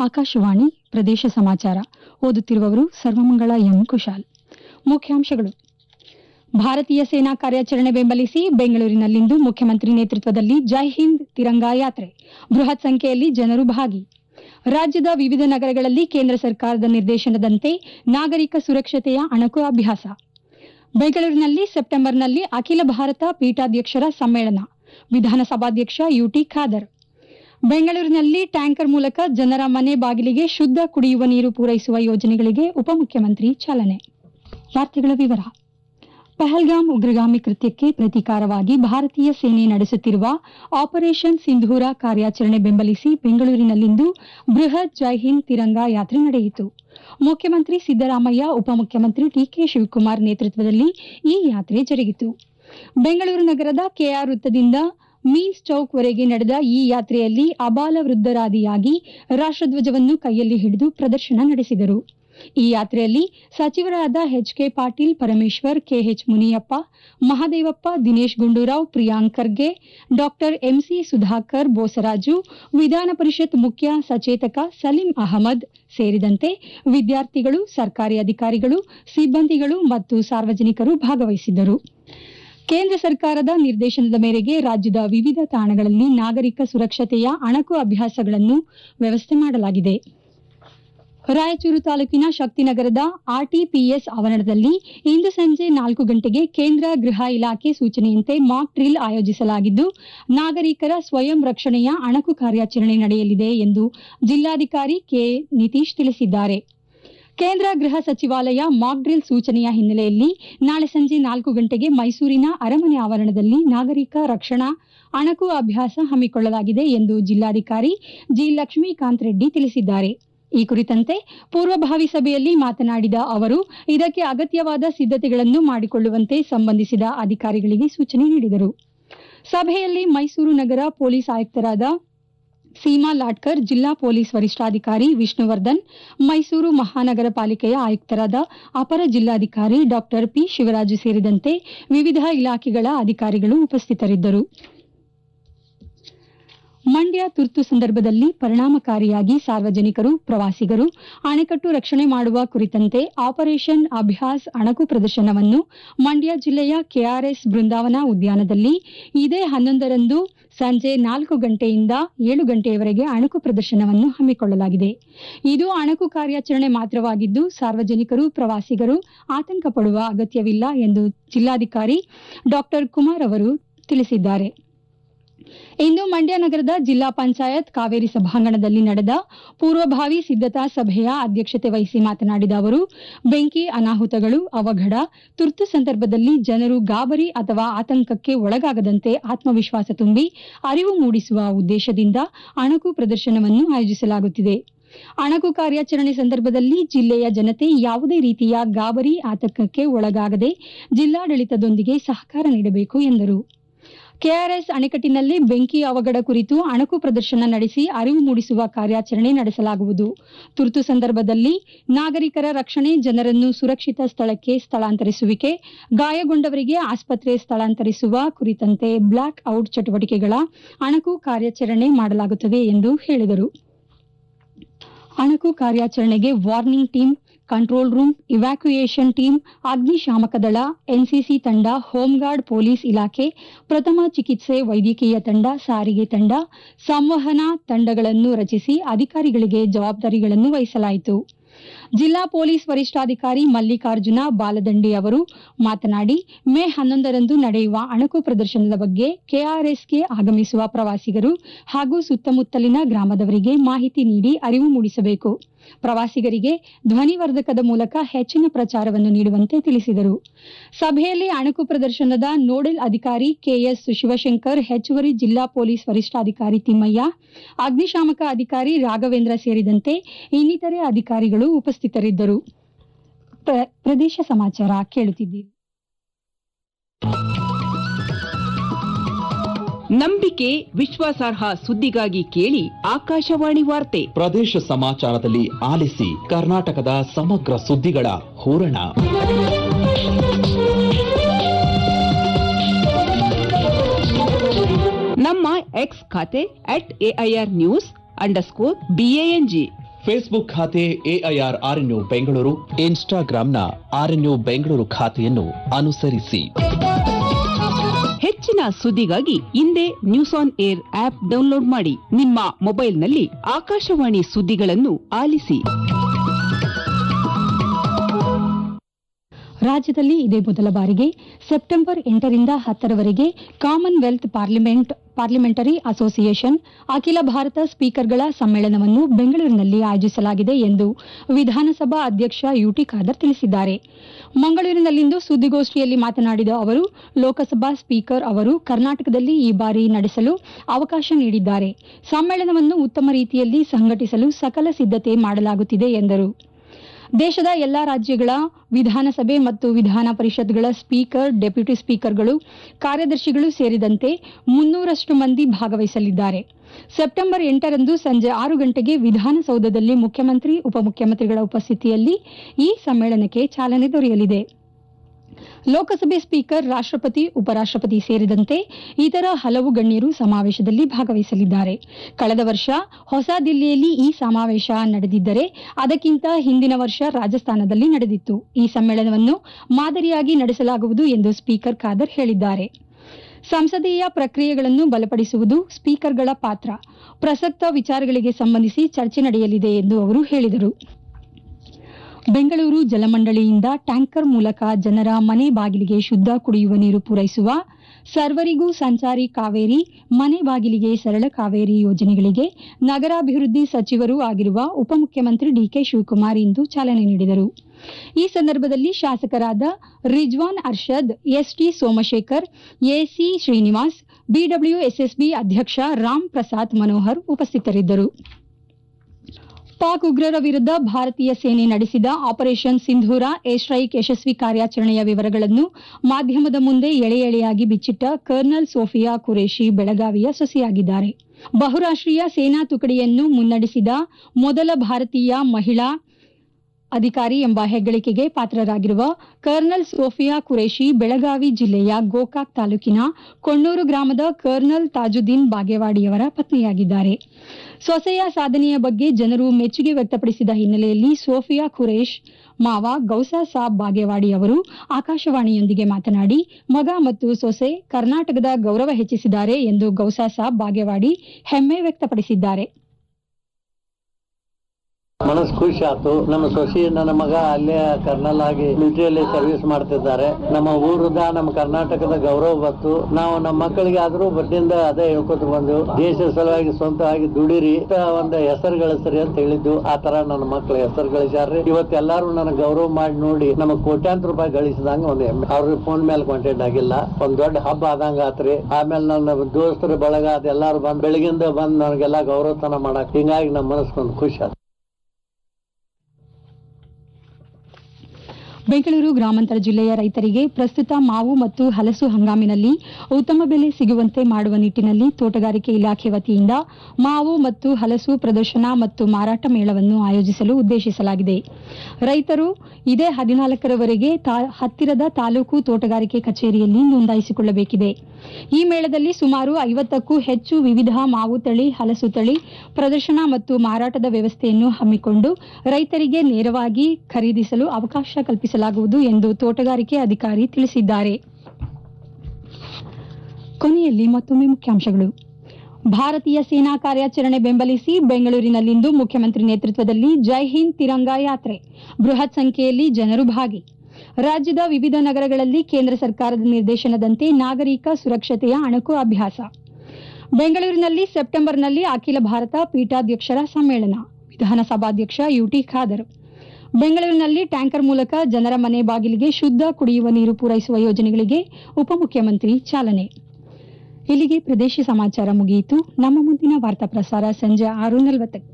ಆಕಾಶವಾಣಿ ಪ್ರದೇಶ ಸಮಾಚಾರ ಓದುತ್ತಿರುವವರು ಸರ್ವಮಂಗಳ ಎಂ ಕುಶಾಲ್. ಮುಖ್ಯಾಂಶಗಳು. ಭಾರತೀಯ ಸೇನಾ ಕಾರ್ಯಾಚರಣೆ ಬೆಂಬಲಿಸಿ ಬೆಂಗಳೂರಿನಲ್ಲಿಂದು ಮುಖ್ಯಮಂತ್ರಿ ನೇತೃತ್ವದಲ್ಲಿ ಜೈ ಹಿಂದ್ ತಿರಂಗಾ ಯಾತ್ರೆ, ಬೃಹತ್ ಸಂಖ್ಯೆಯಲ್ಲಿ ಜನರು ಭಾಗಿ. ರಾಜ್ಯದ ವಿವಿಧ ನಗರಗಳಲ್ಲಿ ಕೇಂದ್ರ ಸರ್ಕಾರದ ನಿರ್ದೇಶನದಂತೆ ನಾಗರಿಕ ಸುರಕ್ಷತೆಯ ಅಣಕು ಅಭ್ಯಾಸ. ಬೆಂಗಳೂರಿನಲ್ಲಿ ಸೆಪ್ಟೆಂಬರ್ನಲ್ಲಿ ಅಖಿಲ ಭಾರತ ಪೀಠಾಧ್ಯಕ್ಷರ ಸಮ್ಮೇಳನ, ವಿಧಾನಸಭಾಧ್ಯಕ್ಷ ಯುಟಿ ಖಾದರ್. ಬೆಂಗಳೂರಿನಲ್ಲಿ ಟ್ಯಾಂಕರ್ ಮೂಲಕ ಜನರ ಮನೆ ಬಾಗಿಲಿಗೆ ಶುದ್ಧ ಕುಡಿಯುವ ನೀರು ಪೂರೈಸುವ ಯೋಜನೆಗಳಿಗೆ ಉಪಮುಖ್ಯಮಂತ್ರಿ ಚಾಲನೆ. ವಾರ್ತೆಗಳ ವಿವರ. ಪಹಲ್ಗಾಮ್ ಉಗ್ರಗಾಮಿ ಕೃತ್ಯಕ್ಕೆ ಪ್ರತೀಕಾರವಾಗಿ ಭಾರತೀಯ ಸೇನೆ ನಡೆಸುತ್ತಿರುವ ಆಪರೇಷನ್ ಸಿಂಧೂರ ಕಾರ್ಯಾಚರಣೆ ಬೆಂಬಲಿಸಿ ಬೆಂಗಳೂರಿನಲ್ಲಿಂದು ಬೃಹತ್ ಜೈ ಹಿಂದ್ ತಿರಂಗಾ ಯಾತ್ರೆ ನಡೆಯಿತು. ಮುಖ್ಯಮಂತ್ರಿ ಸಿದ್ದರಾಮಯ್ಯ, ಉಪಮುಖ್ಯಮಂತ್ರಿ ಡಿಕೆ ಶಿವಕುಮಾರ್ ನೇತೃತ್ವದಲ್ಲಿ ಈ ಯಾತ್ರೆ ಜರುಗಿತು. ಬೆಂಗಳೂರು ನಗರದ ಕೆಆರ್ ವೃತ್ತದಿಂದ ಮೀನ್ಸ್ ಚೌಕ್ವರೆಗೆ ನಡೆದ ಈ ಯಾತ್ರೆಯಲ್ಲಿ ಅಬಾಲ ವೃದ್ಧರಾದಿಯಾಗಿ ರಾಷ್ಟ್ರಧ್ವಜವನ್ನು ಕೈಯಲ್ಲಿ ಹಿಡಿದು ಪ್ರದರ್ಶನ ನಡೆಸಿದರು. ಈ ಯಾತ್ರೆಯಲ್ಲಿ ಸಚಿವರಾದ ಎಚ್.ಕೆ. ಪಾಟೀಲ್, ಪರಮೇಶ್ವರ್, ಕೆಎಚ್. ಮುನಿಯಪ್ಪ, ಮಹದೇವಪ್ಪ, ದಿನೇಶ್ ಗುಂಡೂರಾವ್, ಪ್ರಿಯಾಂಕ್ ಖರ್ಗೆ, ಡಾ ಎಂಸಿ ಸುಧಾಕರ್, ಬೋಸರಾಜು, ವಿಧಾನ ಪರಿಷತ್ ಮುಖ್ಯ ಸಚೇತಕ ಸಲೀಂ ಅಹಮದ್ ಸೇರಿದಂತೆ ವಿದ್ಯಾರ್ಥಿಗಳು, ಸರ್ಕಾರಿ ಅಧಿಕಾರಿಗಳು, ಸಿಬ್ಬಂದಿಗಳು ಮತ್ತು ಸಾರ್ವಜನಿಕರು ಭಾಗವಹಿಸಿದ್ದರು. ಕೇಂದ್ರ ಸರ್ಕಾರದ ನಿರ್ದೇಶನದ ಮೇರೆಗೆ ರಾಜ್ಯದ ವಿವಿಧ ತಾಣಗಳಲ್ಲಿ ನಾಗರಿಕ ಸುರಕ್ಷತೆಯ ಅಣಕು ಅಭ್ಯಾಸಗಳನ್ನು ವ್ಯವಸ್ಥೆ ಮಾಡಲಾಗಿದೆ. ರಾಯಚೂರು ತಾಲೂಕಿನ ಶಕ್ತಿನಗರದ ಆರ್ಟಿಪಿಎಸ್ ಆವರಣದಲ್ಲಿ ಇಂದು ಸಂಜೆ 4 ಗಂಟೆಗೆ ಕೇಂದ್ರ ಗೃಹ ಇಲಾಖೆ ಸೂಚನೆಯಂತೆ ಮಾಕ್ ಡ್ರಿಲ್ ಆಯೋಜಿಸಲಾಗಿದ್ದು, ನಾಗರಿಕರ ಸ್ವಯಂ ರಕ್ಷಣೆಯ ಅಣಕು ಕಾರ್ಯಾಚರಣೆ ನಡೆಯಲಿದೆ ಎಂದು ಜಿಲ್ಲಾಧಿಕಾರಿ ಕೆ. ನಿತೀಶ್ ತಿಳಿಸಿದ್ದಾರೆ. ಕೇಂದ್ರ ಗೃಹ ಸಚಿವಾಲಯ ಮಾಕ್ ಡ್ರಿಲ್ ಸೂಚನೆಯ ಹಿನ್ನೆಲೆಯಲ್ಲಿ ನಾಳೆ ಸಂಜೆ 4 ಗಂಟೆಗೆ ಮೈಸೂರಿನ ಅರಮನೆ ಆವರಣದಲ್ಲಿ ನಾಗರಿಕ ರಕ್ಷಣಾ ಅಣಕು ಅಭ್ಯಾಸ ಹಮ್ಮಿಕೊಳ್ಳಲಾಗಿದೆ ಎಂದು ಜಿಲ್ಲಾಧಿಕಾರಿ ಜಿ. ಲಕ್ಷ್ಮೀಕಾಂತ್ ರೆಡ್ಡಿ ತಿಳಿಸಿದ್ದಾರೆ. ಈ ಕುರಿತಂತೆ ಪೂರ್ವಭಾವಿ ಸಭೆಯಲ್ಲಿ ಮಾತನಾಡಿದ ಅವರು, ಇದಕ್ಕೆ ಅಗತ್ಯವಾದ ಸಿದ್ಧತೆಗಳನ್ನು ಮಾಡಿಕೊಳ್ಳುವಂತೆ ಸಂಬಂಧಿಸಿದ ಅಧಿಕಾರಿಗಳಿಗೆ ಸೂಚನೆ ನೀಡಿದರು. ಸಭೆಯಲ್ಲಿ ಮೈಸೂರು ನಗರ ಪೊಲೀಸ್ ಆಯುಕ್ತರಾದ ಸೀಮಾ ಲಾಟ್ಕರ್, ಜಿಲ್ಲಾ ಪೊಲೀಸ್ ವರಿಷ್ಠಾಧಿಕಾರಿ ವಿಷ್ಣುವರ್ಧನ್, ಮೈಸೂರು ಮಹಾನಗರ ಪಾಲಿಕೆಯ ಆಯುಕ್ತರಾದ ಅಪರ ಜಿಲ್ಲಾಧಿಕಾರಿ ಡಾ ಪಿ. ಶಿವರಾಜು ಸೇರಿದಂತೆ ವಿವಿಧ ಇಲಾಖೆಗಳ ಅಧಿಕಾರಿಗಳು ಉಪಸ್ಥಿತರಿದ್ದರು. ಮಂಡ್ಯ ತುರ್ತು ಸಂದರ್ಭದಲ್ಲಿ ಪರಿಣಾಮಕಾರಿಯಾಗಿ ಸಾರ್ವಜನಿಕರು, ಪ್ರವಾಸಿಗರು ಅಣೆಕಟ್ಟು ರಕ್ಷಣೆ ಮಾಡುವ ಕುರಿತಂತೆ ಆಪರೇಷನ್ ಅಭ್ಯಾಸ್ ಅಣಕು ಪ್ರದರ್ಶನವನ್ನು ಮಂಡ್ಯ ಜಿಲ್ಲೆಯ ಕೆಆರ್ಎಸ್ ಬೃಂದಾವನ ಉದ್ಯಾನದಲ್ಲಿ ಇದೇ 11ರಂದು ಸಂಜೆ 4 ಗಂಟೆಯಿಂದ 7 ಗಂಟೆಯವರೆಗೆ ಅಣಕು ಪ್ರದರ್ಶನವನ್ನು ಹಮ್ಮಿಕೊಳ್ಳಲಾಗಿದೆ. ಇದು ಅಣಕು ಕಾರ್ಯಾಚರಣೆ ಮಾತ್ರವಾಗಿದ್ದು, ಸಾರ್ವಜನಿಕರು, ಪ್ರವಾಸಿಗರು ಆತಂಕ ಪಡುವ ಅಗತ್ಯವಿಲ್ಲ ಎಂದು ಜಿಲ್ಲಾಧಿಕಾರಿ ಡಾ ಕುಮಾರ್ ಅವರು ತಿಳಿಸಿದ್ದಾರೆ. ಇಂದು ಮಂಡ್ಯ ನಗರದ ಜಿಲ್ಲಾ ಪಂಚಾಯತ್ ಕಾವೇರಿ ಸಭಾಂಗಣದಲ್ಲಿ ನಡೆದ ಪೂರ್ವಭಾವಿ ಸಿದ್ಧತಾ ಸಭೆಯ ಅಧ್ಯಕ್ಷತೆ ವಹಿಸಿ ಮಾತನಾಡಿದ ಅವರು, ಬೆಂಕಿ ಅನಾಹುತಗಳು, ಅವಘಡ, ತುರ್ತು ಸಂದರ್ಭದಲ್ಲಿ ಜನರು ಗಾಬರಿ ಅಥವಾ ಆತಂಕಕ್ಕೆ ಒಳಗಾಗದಂತೆ ಆತ್ಮವಿಶ್ವಾಸ ತುಂಬಿ ಅರಿವು ಮೂಡಿಸುವ ಉದ್ದೇಶದಿಂದ ಅಣಕು ಪ್ರದರ್ಶನವನ್ನು ಆಯೋಜಿಸಲಾಗುತ್ತಿದೆ. ಅಣಕು ಕಾರ್ಯಾಚರಣೆ ಸಂದರ್ಭದಲ್ಲಿ ಜಿಲ್ಲೆಯ ಜನತೆ ಯಾವುದೇ ರೀತಿಯ ಗಾಬರಿ, ಆತಂಕಕ್ಕೆ ಒಳಗಾಗದೆ ಜಿಲ್ಲಾಡಳಿತದೊಂದಿಗೆ ಸಹಕಾರ ನೀಡಬೇಕು ಎಂದರು. ಕೆಆರ್ಎಸ್ ಅಣೆಕಟ್ಟಿನಲ್ಲಿ ಬೆಂಕಿ ಅವಘಡ ಕುರಿತು ಅಣಕು ಪ್ರದರ್ಶನ ನಡೆಸಿ ಅರಿವು ಮೂಡಿಸುವ ಕಾರ್ಯಾಚರಣೆ ನಡೆಸಲಾಗುವುದು. ತುರ್ತು ಸಂದರ್ಭದಲ್ಲಿ ನಾಗರಿಕರ ರಕ್ಷಣೆ, ಜನರನ್ನು ಸುರಕ್ಷಿತ ಸ್ಥಳಕ್ಕೆ ಸ್ಥಳಾಂತರಿಸುವಿಕೆ, ಗಾಯಗೊಂಡವರಿಗೆ ಆಸ್ಪತ್ರೆ ಸ್ಥಳಾಂತರಿಸುವ ಕುರಿತಂತೆ ಬ್ಲಾಕ್ ಔಟ್ ಚಟುವಟಿಕೆಗಳ ಅಣಕು ಕಾರ್ಯಾಚರಣೆ ಮಾಡಲಾಗುತ್ತದೆ ಎಂದು ಹೇಳಿದರು. ಅಣಕು ಕಾರ್ಯಾಚರಣೆಗೆ warning team, control room, evacuation team, ಅಗ್ನಿಶಾಮಕ ದಳ, ಎನ್ಸಿಸಿ ತಂಡ, ಹೋಂಗಾರ್ಡ್, ಪೊಲೀಸ್ ಇಲಾಖೆ, ಪ್ರಥಮ ಚಿಕಿತ್ಸೆ ವೈದ್ಯಕೀಯ ತಂಡ, ಸಾರಿಗೆ ತಂಡ, ಸಂವಹನ ತಂಡಗಳನ್ನು ರಚಿಸಿ ಅಧಿಕಾರಿಗಳಿಗೆ ಜವಾಬ್ದಾರಿಗಳನ್ನು ವಹಿಸಲಾಯಿತು. ಜಿಲ್ಲಾ ಪೊಲೀಸ್ ವರಿಷ್ಠಾಧಿಕಾರಿ ಮಲ್ಲಿಕಾರ್ಜುನ ಬಾಲದಂಡಿ ಅವರು ಮಾತನಾಡಿ, ಮೇ 11ರಂದು ನಡೆಯುವ ಅಣಕು ಪ್ರದರ್ಶನದ ಬಗ್ಗೆ ಕೆಆರ್ಎಸ್ಗೆ ಆಗಮಿಸುವ ಪ್ರವಾಸಿಗರು ಹಾಗೂ ಸುತ್ತಮುತ್ತಲಿನ ಗ್ರಾಮದವರಿಗೆ ಮಾಹಿತಿ ನೀಡಿ ಅರಿವು ಮೂಡಿಸಬೇಕು. ಪ್ರವಾಸಿಗರಿಗೆ ಧ್ವನಿವರ್ಧಕದ ಮೂಲಕ ಹೆಚ್ಚಿನ ಪ್ರಚಾರವನ್ನು ನೀಡುವಂತೆ ತಿಳಿಸಿದರು. ಸಭೆಯಲ್ಲಿ ಅಣಕು ಪ್ರದರ್ಶನದ ನೋಡೆಲ್ ಅಧಿಕಾರಿ ಕೆಎಸ್ ಶಿವಶಂಕರ್, ಹೆಚ್ಚುವರಿ ಜಿಲ್ಲಾ ಪೊಲೀಸ್ ವರಿಷ್ಠಾಧಿಕಾರಿ ತಿಮ್ಮಯ್ಯ, ಅಗ್ನಿಶಾಮಕ ಅಧಿಕಾರಿ ರಾಘವೇಂದ್ರ ಸೇರಿದಂತೆ ಇನ್ನಿತರೆ ಅಧಿಕಾರಿಗಳು ಉಪಸ್ಥಿತರಿದ್ದರು. ಪ್ರದೇಶ ಸಮಾಚಾರ ಕೇಳುತ್ತಿದ್ದೀರಿ. ನಂಬಿಕೆ, ವಿಶ್ವಾಸಾರ್ಹ ಸುದ್ದಿಗಾಗಿ ಕೇಳಿ ಆಕಾಶವಾಣಿ ವಾರ್ತೆ. ಪ್ರದೇಶ ಸಮಾಚಾರದಲ್ಲಿ ಆಲಿಸಿ ಕರ್ನಾಟಕದ ಸಮಗ್ರ ಸುದ್ದಿಗಳ ಹೂರಣ. ನಮ್ಮ ಎಕ್ಸ್ ಖಾತೆ @AIR News_BANG, ಫೇಸ್ಬುಕ್ ಖಾತೆ ಎಐಆರ್ ಆರ್ಎನ್ಯು ಬೆಂಗಳೂರು, ಇನ್ಸ್ಟಾಗ್ರಾಂನ ಆರ್ಎನ್ಯು ಬೆಂಗಳೂರು ಖಾತೆಯನ್ನು ಅನುಸರಿಸಿ. ಹೆಚ್ಚಿನ ಸುದ್ದಿಗಾಗಿ ಹಿಂದೆ news on air app download ಮಾಡಿ. ನಿಮ್ಮ ಮೊಬೈಲ್ನಲ್ಲಿ ಆಕಾಶವಾಣಿ ಸುದ್ದಿಗಳನ್ನು ಆಲಿಸಿ. ರಾಜ್ಯದಲ್ಲಿ ಇದೇ ಮೊದಲ ಬಾರಿಗೆ ಸೆಪ್ಟೆಂಬರ್ 8ರಿಂದ 10ರವರೆಗೆ ಕಾಮನ್ವೆಲ್ತ್ ಪಾರ್ಲಿಮೆಂಟರಿ ಅಸೋಸಿಯೇಷನ್ ಅಖಿಲ ಭಾರತ ಸ್ಪೀಕರ್ಗಳ ಸಮ್ಮೇಳನವನ್ನು ಬೆಂಗಳೂರಿನಲ್ಲಿ ಆಯೋಜಿಸಲಾಗಿದೆ ಎಂದು ವಿಧಾನಸಭಾ ಅಧ್ಯಕ್ಷ ಯುಟಿ ಖಾದರ್ ತಿಳಿಸಿದ್ದಾರೆ. ಮಂಗಳೂರಿನಲ್ಲಿಂದು ಸುದ್ದಿಗೋಷ್ಠಿಯಲ್ಲಿ ಮಾತನಾಡಿದ ಅವರು, ಲೋಕಸಭಾ ಸ್ಪೀಕರ್ ಅವರು ಕರ್ನಾಟಕದಲ್ಲಿ ಈ ಬಾರಿ ನಡೆಸಲು ಅವಕಾಶ ನೀಡಿದ್ದಾರೆ. ಸಮ್ಮೇಳನವನ್ನು ಉತ್ತಮ ರೀತಿಯಲ್ಲಿ ಸಂಘಟಿಸಲು ಸಕಲ ಸಿದ್ಧತೆ ಮಾಡಲಾಗುತ್ತಿದೆ ಎಂದರು. ದೇಶದ ಎಲ್ಲಾ ರಾಜ್ಯಗಳ ವಿಧಾನಸಭೆ ಮತ್ತು ವಿಧಾನ ಪರಿಷತ್ಗಳ ಸ್ಪೀಕರ್, ಡೆಪ್ಯೂಟಿ ಸ್ಪೀಕರ್ಗಳು, ಕಾರ್ಯದರ್ಶಿಗಳು ಸೇರಿದಂತೆ 300ರಷ್ಟು ಮಂದಿ ಭಾಗವಹಿಸಲಿದ್ದಾರೆ. ಸೆಪ್ಟೆಂಬರ್ 8ರಂದು ಸಂಜೆ 6 ಗಂಟೆಗೆ ವಿಧಾನಸೌಧದಲ್ಲಿ ಮುಖ್ಯಮಂತ್ರಿ, ಉಪಮುಖ್ಯಮಂತ್ರಿಗಳ ಉಪಸ್ಥಿತಿಯಲ್ಲಿ ಈ ಸಮ್ಮೇಳನಕ್ಕೆ ಚಾಲನೆ ದೊರೆಯಲಿದೆ. ಲೋಕಸಭೆ ಸ್ಪೀಕರ್, ರಾಷ್ಟ್ರಪತಿ, ಉಪರಾಷ್ಟ್ರಪತಿ ಸೇರಿದಂತೆ ಇತರ ಹಲವು ಗಣ್ಯರು ಸಮಾವೇಶದಲ್ಲಿ ಭಾಗವಹಿಸಲಿದ್ದಾರೆ. ಕಳೆದ ವರ್ಷ ಹೊಸ ದಿಲ್ಲಿಯಲ್ಲಿ ಈ ಸಮಾವೇಶ ನಡೆದಿದ್ದರೆ ಅದಕ್ಕಿಂತ ಹಿಂದಿನ ವರ್ಷ ರಾಜಸ್ಥಾನದಲ್ಲಿ ನಡೆದಿತ್ತು. ಈ ಸಮ್ಮೇಳನವನ್ನು ಮಾದರಿಯಾಗಿ ನಡೆಸಲಾಗುವುದು ಎಂದು ಸ್ಪೀಕರ್ ಖಾದರ್ ಹೇಳಿದ್ದಾರೆ. ಸಂಸದೀಯ ಪ್ರಕ್ರಿಯೆಗಳನ್ನು ಬಲಪಡಿಸುವುದು ಸ್ಪೀಕರ್ಗಳ ಪಾತ್ರ. ಪ್ರಸಕ್ತ ವಿಚಾರಗಳಿಗೆ ಸಂಬಂಧಿಸಿ ಚರ್ಚೆ ನಡೆಯಲಿದೆ ಎಂದು ಅವರು ಹೇಳಿದರು. ಬೆಂಗಳೂರು ಜಲಮಂಡಳಿಯಿಂದ ಟ್ಯಾಂಕರ್ ಮೂಲಕ ಜನರ ಮನೆ ಬಾಗಿಲಿಗೆ ಶುದ್ಧ ಕುಡಿಯುವ ನೀರು ಪೂರೈಸುವ ಸರ್ವರಿಗೂ ಸಂಚಾರಿ ಕಾವೇರಿ, ಮನೆ ಬಾಗಿಲಿಗೆ ಸರಳ ಕಾವೇರಿ ಯೋಜನೆಗಳಿಗೆ ನಗರಾಭಿವೃದ್ಧಿ ಸಚಿವರೂ ಆಗಿರುವ ಉಪಮುಖ್ಯಮಂತ್ರಿ ಡಿಕೆ ಶಿವಕುಮಾರ್ ಇಂದು ಚಾಲನೆ ನೀಡಿದರು. ಈ ಸಂದರ್ಭದಲ್ಲಿ ಶಾಸಕರಾದ Rizwan Arshad, ST Somashekar, AC Srinivas, BWSSB ಅಧ್ಯಕ್ಷ ರಾಮ್ ಪ್ರಸಾದ್ ಮನೋಹರ್ ಉಪಸ್ಥಿತರಿದ್ದರು. ಪಾಕ್ ಉಗ್ರರ ವಿರುದ್ಧ ಭಾರತೀಯ ಸೇನೆ ನಡೆಸಿದ ಆಪರೇಷನ್ ಸಿಂಧೂರ ಏರ್ ಸ್ಟ್ರೈಕ್ ಯಶಸ್ವಿ ಕಾರ್ಯಾಚರಣೆಯ ವಿವರಗಳನ್ನು ಮಾಧ್ಯಮದ ಮುಂದೆ ಎಳೆ ಎಳೆಯಾಗಿ ಬಿಚ್ಚಿಟ್ಟ ಕರ್ನಲ್ ಸೋಫಿಯಾ ಖುರೇಶಿ ಬೆಳಗಾವಿಯ ಸೊಸೆಯಾಗಿದ್ದಾರೆ. ಬಹುರಾಷ್ಟ್ರೀಯ ಸೇನಾ ತುಕಡಿಯನ್ನು ಮುನ್ನಡೆಸಿದ ಮೊದಲ ಭಾರತೀಯ ಮಹಿಳಾ ಅಧಿಕಾರಿ ಎಂಬ ಹೆಗ್ಗಳಿಕೆಗೆ ಪಾತ್ರರಾಗಿರುವ ಕರ್ನಲ್ ಸೋಫಿಯಾ ಖುರೇಶಿ ಬೆಳಗಾವಿ ಜಿಲ್ಲೆಯ ಗೋಕಾಕ್ ತಾಲೂಕಿನ ಕೊಣ್ಣೂರು ಗ್ರಾಮದ ಕರ್ನಲ್ ತಾಜುದ್ದೀನ್ ಬಾಗೇವಾಡಿಯವರ ಪತ್ನಿಯಾಗಿದ್ದಾರೆ. ಸೊಸೆಯ ಸಾಧನೆಯ ಬಗ್ಗೆ ಜನರು ಮೆಚ್ಚುಗೆ ವ್ಯಕ್ತಪಡಿಸಿದ ಹಿನ್ನೆಲೆಯಲ್ಲಿ ಸೋಫಿಯಾ ಖುರೇಶ್ ಮಾವ ಗೌಸಾ ಸಾಬ್ ಬಾಗೇವಾಡಿ ಅವರು ಆಕಾಶವಾಣಿಯೊಂದಿಗೆ ಮಾತನಾಡಿ, ಮಗ ಮತ್ತು ಸೊಸೆ ಕರ್ನಾಟಕದ ಗೌರವ ಹೆಚ್ಚಿಸಿದ್ದಾರೆ ಎಂದು ಗೌಸಾ ಸಾಬ್ ಬಾಗೇವಾಡಿ ಹೆಮ್ಮೆ ವ್ಯಕ್ತಪಡಿಸಿದ್ದಾರೆ. ಮನಸ್ಸು ಖುಷಿ ಆಯ್ತು. ನಮ್ಮ ಸೊಸಿ, ನನ್ನ ಮಗ ಅಲ್ಲೇ ಕರ್ನಲ್ ಆಗಿ ಮಿಲಿಟರಿಯಲ್ಲಿ ಸರ್ವಿಸ್ ಮಾಡ್ತಿದ್ದಾರೆ. ನಮ್ಮ ಊರದ, ನಮ್ಮ ಕರ್ನಾಟಕದ ಗೌರವ ಬಂತು. ನಾವು ನಮ್ಮ ಮಕ್ಕಳಿಗೆ ಆದ್ರೂ ಬಡ್ಡಿಯಿಂದ ಅದೇ ಹೇಳ್ಕೊತ ಬಂದು ದೇಶದ ಸಲುವಾಗಿ ಸ್ವಂತವಾಗಿ ದುಡಿರಿ, ಒಂದು ಹೆಸರು ಗಳಿಸ್ರಿ ಅಂತ ಹೇಳಿದ್ದು. ಆ ತರ ನನ್ನ ಮಕ್ಕಳ ಹೆಸರು ಗಳಿಸ್ಯಾರ್ರಿ. ಇವತ್ತೆಲ್ಲಾರು ನನಗೆ ಗೌರವ ಮಾಡಿ ನೋಡಿ ನಮಗ್ ಕೋಟ್ಯಾಂತರ ರೂಪಾಯಿ ಗಳಿಸಿದಂಗ ಒಂದು ಹೆಮ್ಮೆ. ಅವ್ರಿಗೆ ಫೋನ್ ಮೇಲೆ ಕಾಂಟ್ಯಾಕ್ಟ್ ಆಗಿಲ್ಲ, ಒಂದ್ ದೊಡ್ಡ ಹಬ್ಬ ಆದಂಗ ಆತ್ರಿ. ಆಮೇಲೆ ನನ್ನ ದೋಸ್ತರ ಬಳಗ ಅದೆಲ್ಲಾರು ಬಂದ್ ಬೆಳಗಿಂದ ಬಂದ್ ನನಗೆಲ್ಲಾ ಗೌರವತನ ಮಾಡಕ್, ಹಿಂಗಾಗಿ ನಮ್ಮ ಮನಸ್ಕೊಂದು ಖುಷಿ ಆಯ್ತು. ಬೆಂಗಳೂರು ಗ್ರಾಮಾಂತರ ಜಿಲ್ಲೆಯ ರೈತರಿಗೆ ಪ್ರಸ್ತುತ ಮಾವು ಮತ್ತು ಹಲಸು ಹಂಗಾಮಿನಲ್ಲಿ ಉತ್ತಮ ಬೆಲೆ ಸಿಗುವಂತೆ ಮಾಡುವ ನಿಟ್ಟಿನಲ್ಲಿ ತೋಟಗಾರಿಕೆ ಇಲಾಖೆ ವತಿಯಿಂದ ಮಾವು ಮತ್ತು ಹಲಸು ಪ್ರದರ್ಶನ ಮತ್ತು ಮಾರಾಟ ಮೇಳವನ್ನು ಆಯೋಜಿಸಲು ಉದ್ದೇಶಿಸಲಾಗಿದೆ. ರೈತರು ಇದೇ 14ರವರೆಗೆ ಹತ್ತಿರದ ತಾಲೂಕು ತೋಟಗಾರಿಕೆ ಕಚೇರಿಯಲ್ಲಿ ನೋಂದಾಯಿಸಿಕೊಳ್ಳಬೇಕಿದೆ. ಈ ಮೇಳದಲ್ಲಿ ಸುಮಾರು 50ಕ್ಕೂ ಹೆಚ್ಚು ವಿವಿಧ ಮಾವು ತಳಿ, ಹಲಸು ತಳಿ ಪ್ರದರ್ಶನ ಮತ್ತು ಮಾರಾಟದ ವ್ಯವಸ್ಥೆಯನ್ನು ಹಮ್ಮಿಕೊಂಡು ರೈತರಿಗೆ ನೇರವಾಗಿ ಖರೀದಿಸಲು ಅವಕಾಶ ಕಲ್ಪಿಸಲಾಗುವುದು ಎಂದು ತೋಟಗಾರಿಕೆ ಅಧಿಕಾರಿ ತಿಳಿಸಿದ್ದಾರೆ. ಕೊನೆಯಲ್ಲಿ ಮತ್ತೊಮ್ಮೆ ಮುಖ್ಯಾಂಶಗಳು. ಭಾರತೀಯ ಸೇನಾ ಕಾರ್ಯಾಚರಣೆ ಬೆಂಬಲಿಸಿ ಬೆಂಗಳೂರಿನಲ್ಲಿಂದು ಮುಖ್ಯಮಂತ್ರಿ ನೇತೃತ್ವದಲ್ಲಿ ಜೈ ಹಿಂದ್ ತಿರಂಗಾ ಯಾತ್ರೆ, ಬೃಹತ್ ಸಂಖ್ಯೆಯಲ್ಲಿ ಜನರು ಭಾಗಿ. ರಾಜ್ಯದ ವಿವಿಧ ನಗರಗಳಲ್ಲಿ ಕೇಂದ್ರ ಸರ್ಕಾರದ ನಿರ್ದೇಶನದಂತೆ ನಾಗರಿಕ ಸುರಕ್ಷತೆಯ ಅಣಕು ಅಭ್ಯಾಸ. ಬೆಂಗಳೂರಿನಲ್ಲಿ ಸೆಪ್ಟೆಂಬರ್ನಲ್ಲಿ ಅಖಿಲ ಭಾರತ ಪೀಠಾಧ್ಯಕ್ಷರ ಸಮ್ಮೇಳನ, ವಿಧಾನಸಭಾಧ್ಯಕ್ಷ ಯುಟಿ ಖಾದರ್. ಬೆಂಗಳೂರಿನಲ್ಲಿ ಟ್ಯಾಂಕರ್ ಮೂಲಕ ಜನರ ಮನೆ ಬಾಗಿಲಿಗೆ ಶುದ್ಧ ಕುಡಿಯುವ ನೀರು ಪೂರೈಸುವ ಯೋಜನೆಗಳಿಗೆ ಉಪಮುಖ್ಯಮಂತ್ರಿ ಚಾಲನೆ. ಇಲ್ಲಿಗೆ ಪ್ರದೇಶ ಸಮಾಚಾರ ಮುಗಿಯಿತು. ನಮ್ಮ ಮುಂದಿನ ವಾರ್ತಾ ಪ್ರಸಾರ ಸಂಜೆ 6:40.